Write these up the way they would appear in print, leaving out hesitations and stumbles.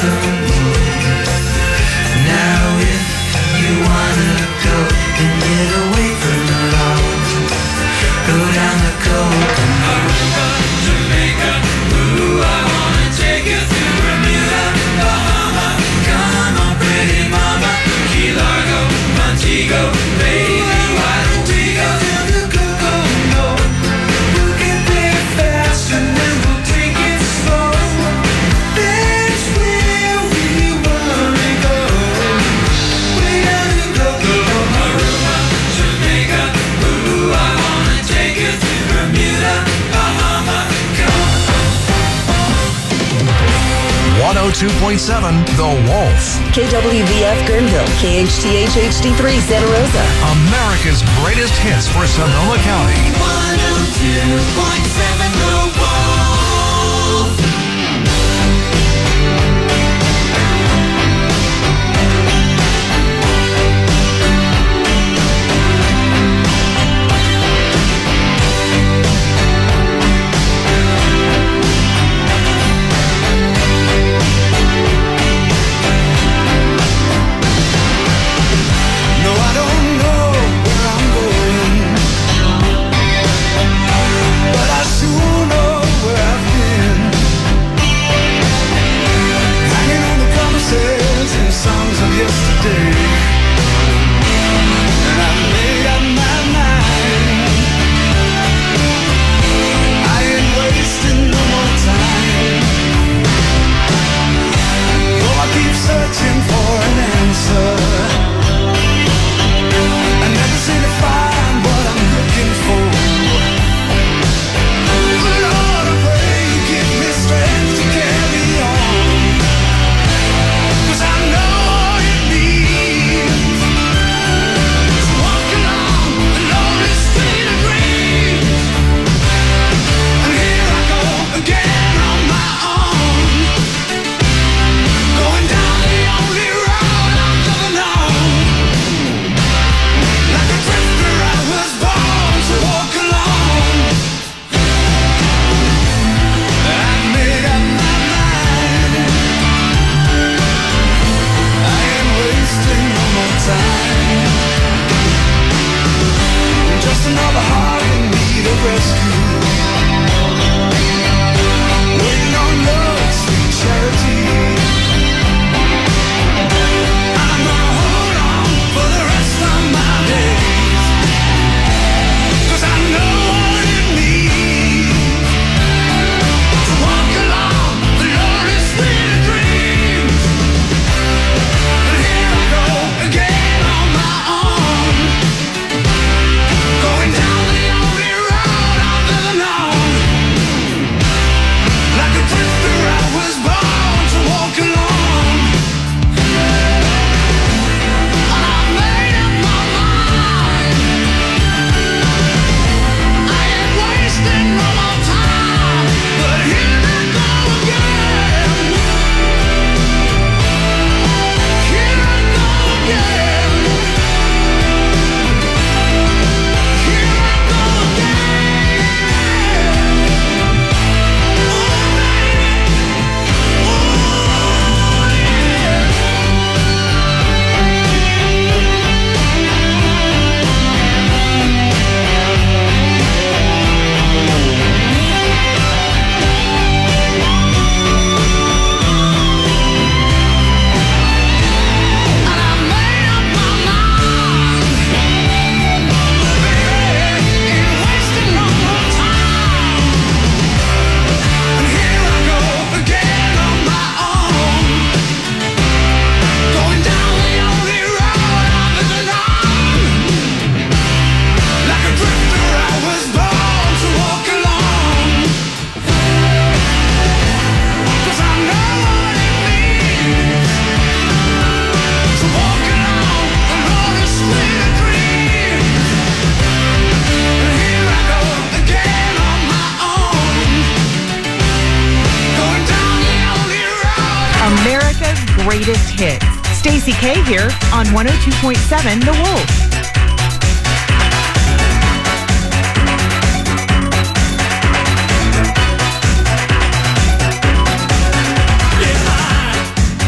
the moon. Now if you wanna go and get away from it all, go down the Kokomo. Aruba, Jamaica, ooh, I wanna take you through Bermuda, Bahama. Come on, pretty mama, Key Largo, Montego, baby, why don't we go down the Kokomo? We'll get there fast and then we'll take it slow. That's where we wanna go. Way down the Kokomo. Aruba, Jamaica, ooh, I wanna take you through Bermuda, Bahama. Come 102.7 The Wolf. KWVF Guerneville, KHTH HD3 Santa Rosa. America's greatest hits for Sonoma County. 102.7 The Wolf. No, I don't know where I'm going, but I sure know where I've been. Hanging on the promises and songs of yesterday, and I've made up my mind. I ain't wasting no more time. Though I keep searching for an answer, I never seem to find what I'm looking for. Lord, I pray you give me strength to carry on, 'cause I know what it means to walk along the lonely street of dreams. And here I go again on my own, going down the only road I've ever known. Like a drifter I was born to walk alone. I've made up my mind. I ain't wasting no more time. Just another heart in need of rescue, waiting on love's sweet charity. I'm gonna hold on for the rest of my days, 'cause I know what it means to walk along the lonely street of dreams. And here I go again on my own, going down the only road I've ever known. Like a drifter I was born to walk alone. And I made up my mind. I ain't wasting no more time, but here I go again. Here I go again. Here I go again. And I made up my mind, baby, ain't wasting no more time. And here I go again on my own, going down the only road I've ever known. Like a drifter I was born to walk alone, 'cause I know what it means to walk along the lonely street of dreams. And here I go again on my own, going down the only road. America's greatest hits. Stacey K here on 102.7 The Wolf. Get high.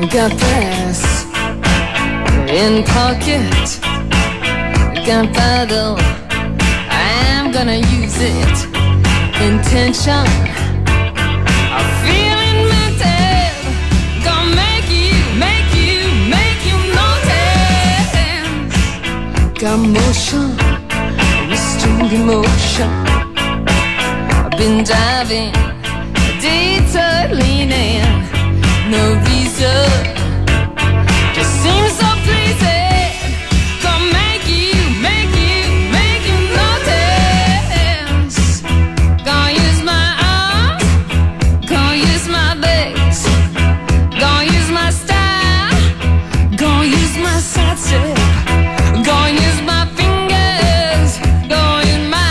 Got brass in pocket, got paddle, I'm gonna use it. Intention of feeling mental, gonna make you notice. Got motion, restrained emotion. I've been diving, detour leaning, no reason, just seems so pleasing. Gonna make you notice. Gonna use my arms, gonna use my legs, gonna use my style, gonna use my side step, gonna use my fingers, gonna use my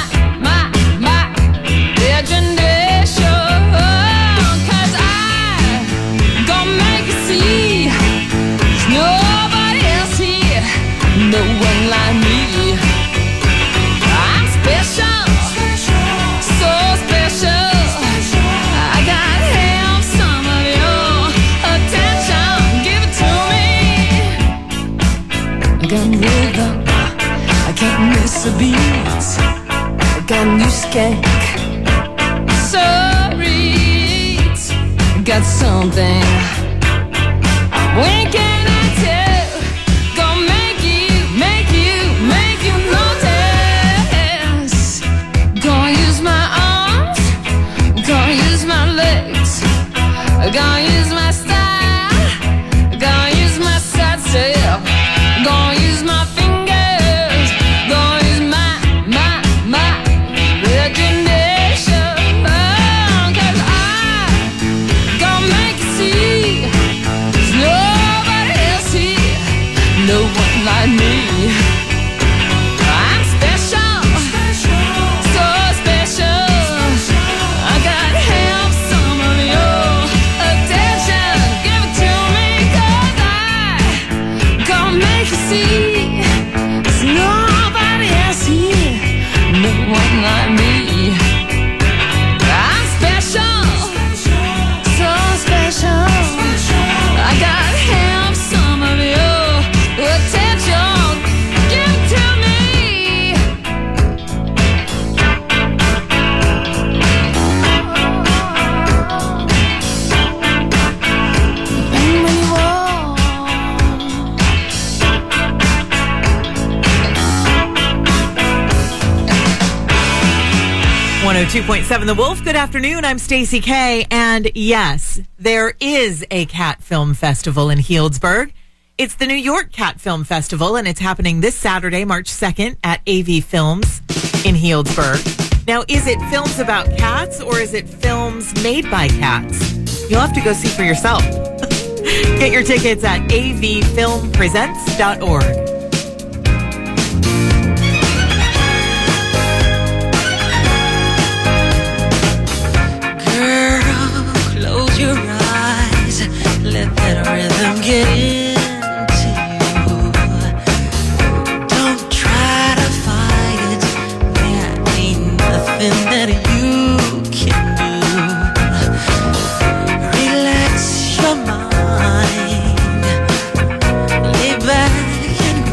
imagination. 'Cause I gonna make you see there's nobody else here, no one like me. I'm special, so special. I gotta have some of your attention. Give it to me. I got rhythm, I can't miss a beat. I got new skank, sorry, got something. When can I tell? Gonna make you notice. Gonna use my arms, gonna use my legs, gonna use my style, gonna use my side step, gonna use my fingers, gonna use my imagination. 'Cause I gonna make you see there's nobody else here, no one like me. I'm special, so special. I gotta have some of your attention. Give it to me, 'cause I gonna make you see there's nobody else here, no one like me. I'm special, so special. I gotta have some of your attention. Give it to me. Bang when you walk. 102.7 The Wolf. Good afternoon. I'm Stacey K. And yes, there is a cat film festival in Healdsburg. It's the New York Cat Film Festival, and it's happening this Saturday, March 2nd at AV Films in Healdsburg. Now, is it films about cats or is it films made by cats? You'll have to go see for yourself. Get your tickets at avfilmpresents.org. Close your eyes, let that rhythm get into you. Don't try to fight, there ain't nothing that you can do. Relax your mind, lay back and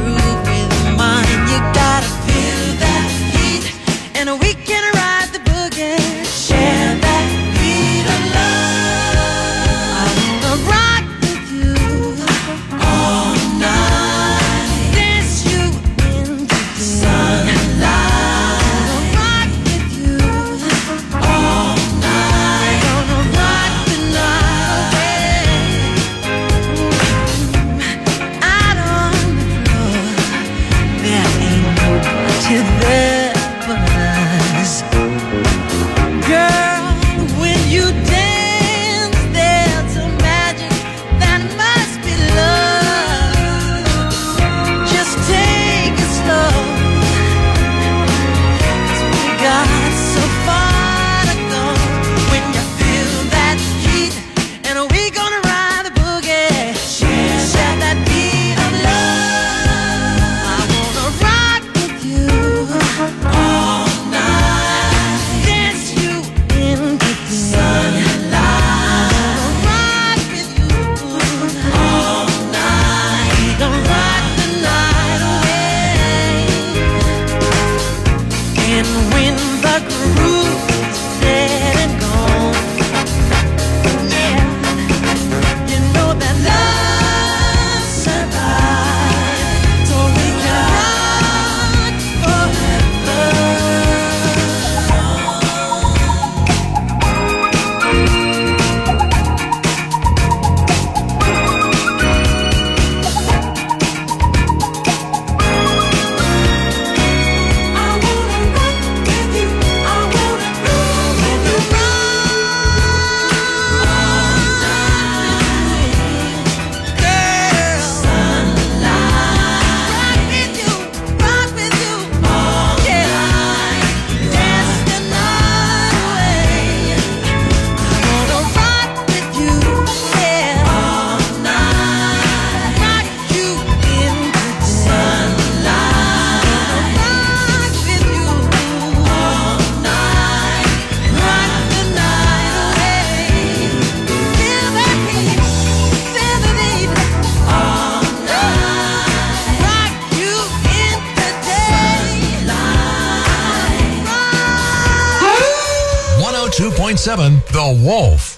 92.7 The Wolf.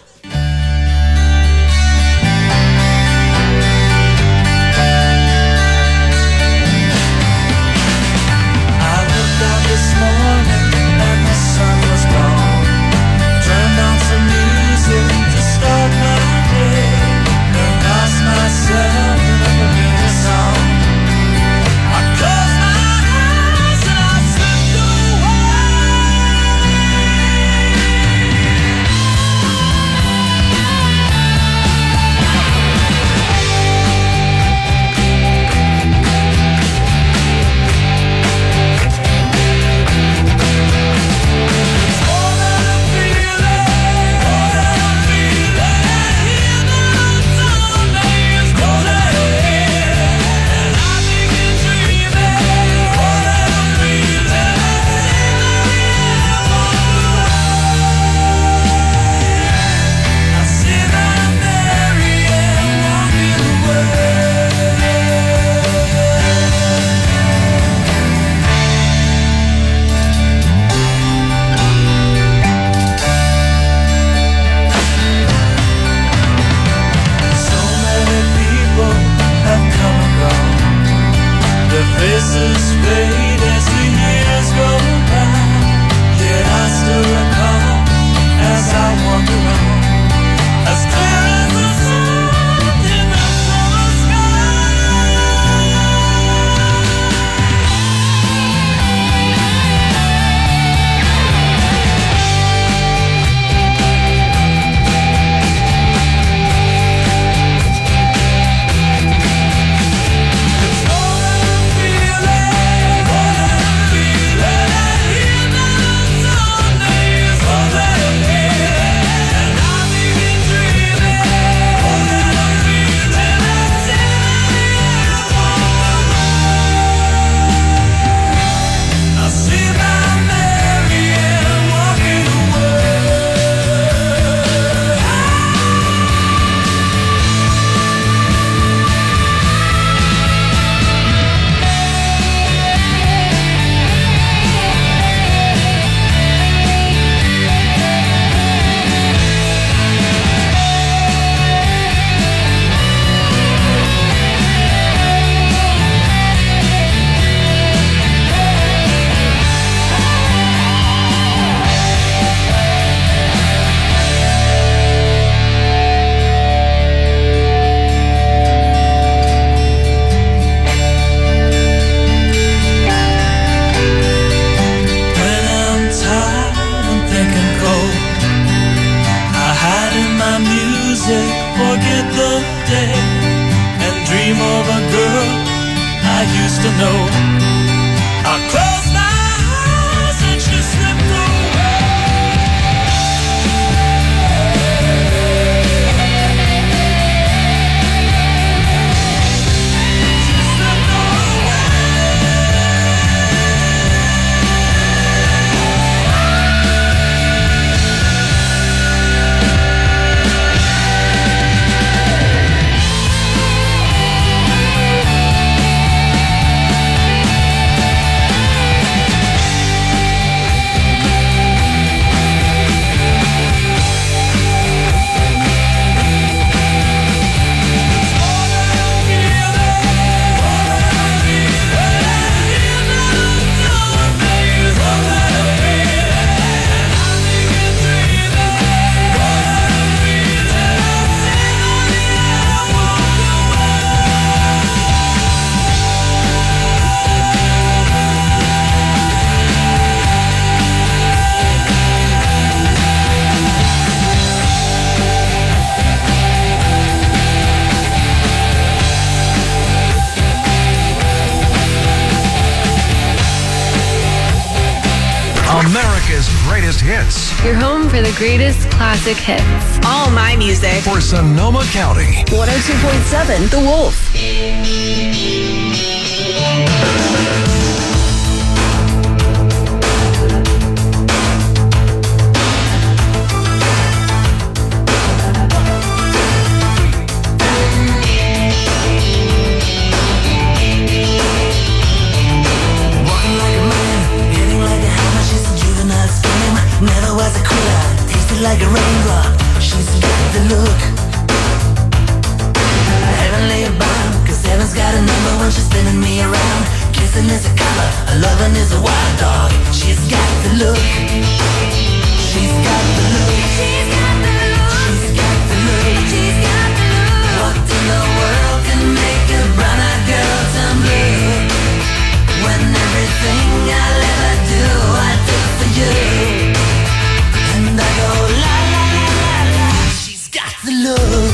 I looked out this morning and the sun was gone. Turned on some music to start my day. And lost myself in a familiar song. I closed my eyes and I slipped away. Faces fade as the years go by. Yet I still recall as I wander on, as clear as the sun in the summer forget the day and dream of a girl I used to know. I closed my eyes and she slipped away. She slipped America's greatest hits Your home for the greatest classic hits. All my music. for Sonoma County. 102.7 The Wolf. Walking like a man, hitting like a hammer, she's a juvenile scam. Never was a quitter, tasted like Dancing is a color, a loving is a wild dog. She's got the look. She's got the look. She's got the look. She's got the look. She's got the look. What in the world can make a brown-eyed girl turn blue? When everything I'll ever do, I do for you. And I go la la la la la. She's got the look.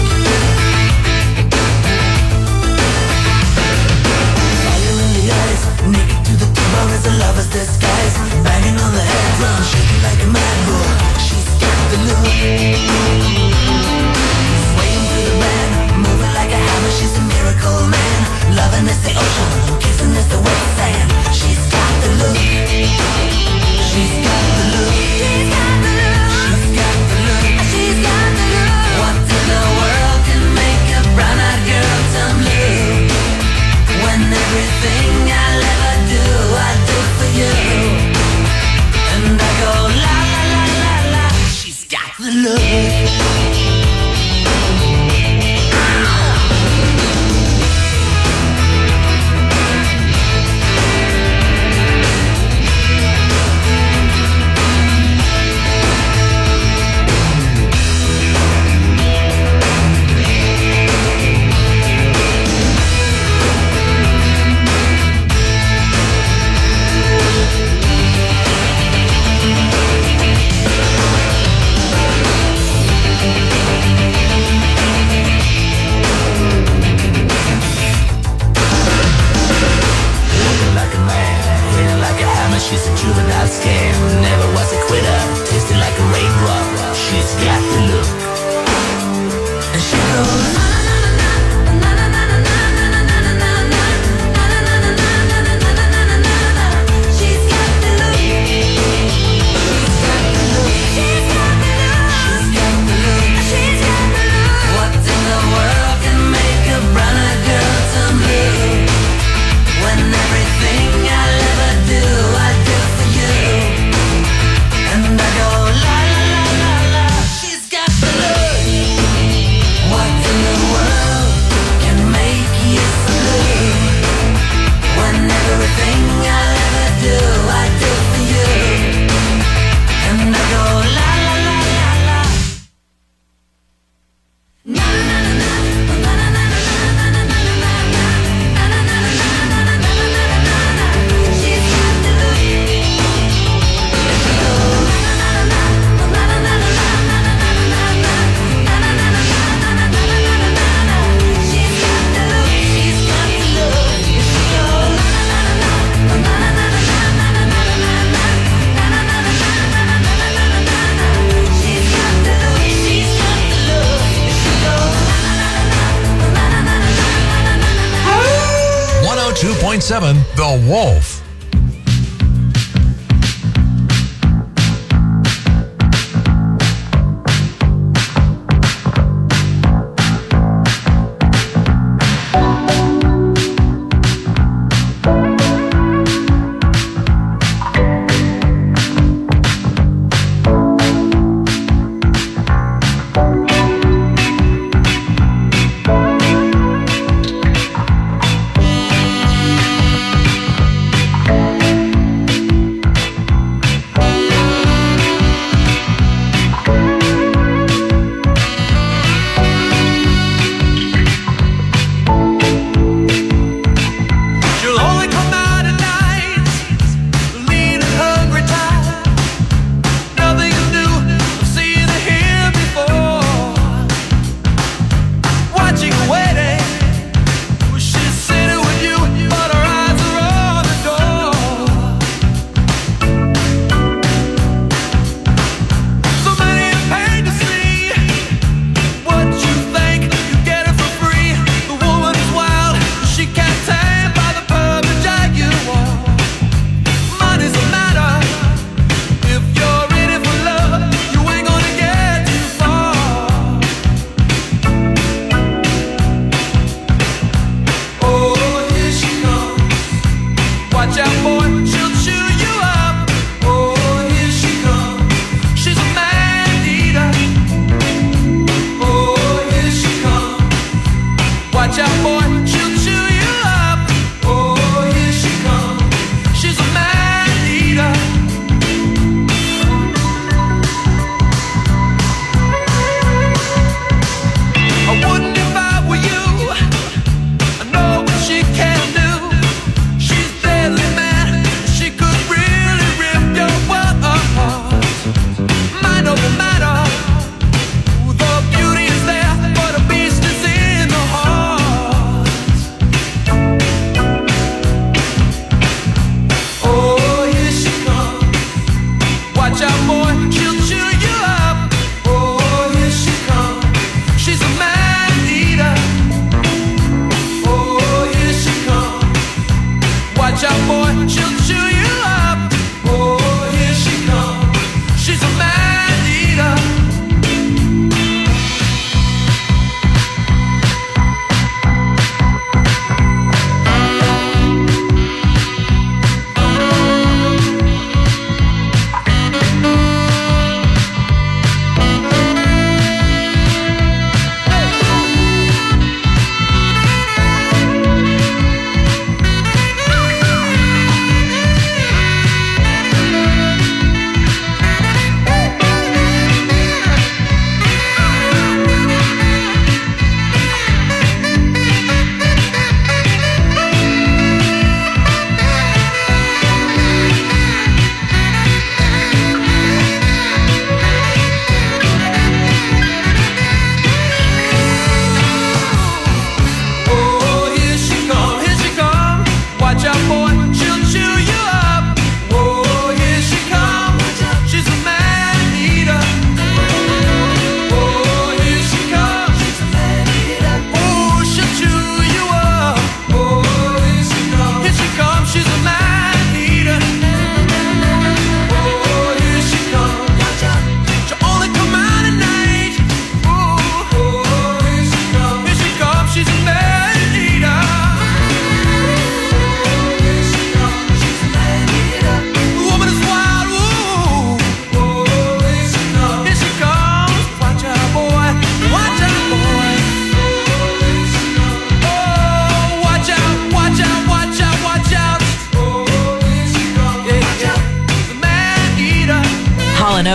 Naked to the T-bone as a lover's disguise. Banging on the head drum, shaking like a mad bull. She's got the look. Swaying through the band, moving like a hammer. She's a miracle man. Loving is the ocean, kissing is the wet sand. She's got the look. She's got the look. She's got the look. She's got the look. She's got the look. What in the world can make a brown-eyed girl turn blue? When everything I'll ever do, I do for you. And I go la la la la la. She's got the look. She's a juvenile scam, never was a quitter, tasted like a raindrop. She's got the look. And she goes na na na na na na na na na na. She's got the look. She's got the look. She's got the look. She's got the look. She's got the look. What in the world can make a brown-eyed girl turn blue? When everything I'll ever do, I do for you. And I go la la la la la. She's got the look. What in the world can make you so blue? When everything I'll ever do, I do for you. And I go la la la la la. Na na na na na na na na na na na. She's got the look. Two point seven, The Wolf.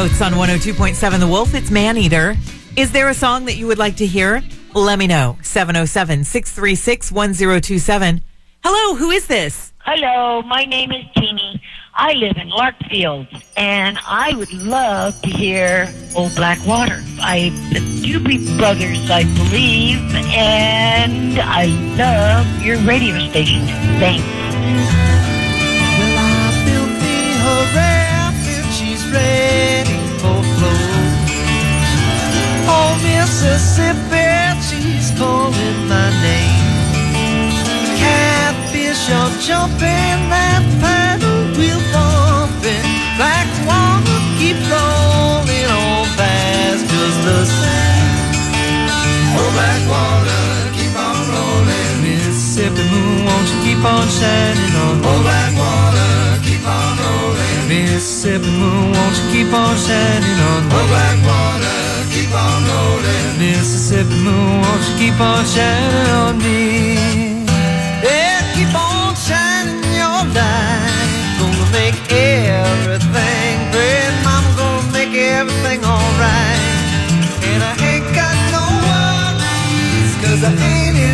Oates on 102.7 The Wolf. It's Maneater. Is there a song that you would like to hear? Let me know. 707-636-1027. Hello, who is this? Hello, my name is Jeannie. I live in Larkfield, and I would love to hear Old Blackwater by the Doobie Brothers, I believe, and I love your radio station. Thanks. Well, I built me her raft and she's ready for flow. Oh, Mississippi, she's calling my name. Catfish are jumping, that paddle wheel bumping. Blackwater keep rolling on fast, just the same. Oh, Blackwater, keep on rolling. Mississippi moon, won't you keep on shining on me? Oh, Blackwater, keep on rolling. Mississippi moon, won't you keep on shining on me? Oh, Blackwater, keep on rolling. Mississippi moon, won't you keep on shining on me? Yeah, keep on shining your light. Gonna make everything great. Mama gonna make everything alright. And I ain't got no worries, 'cause I ain't in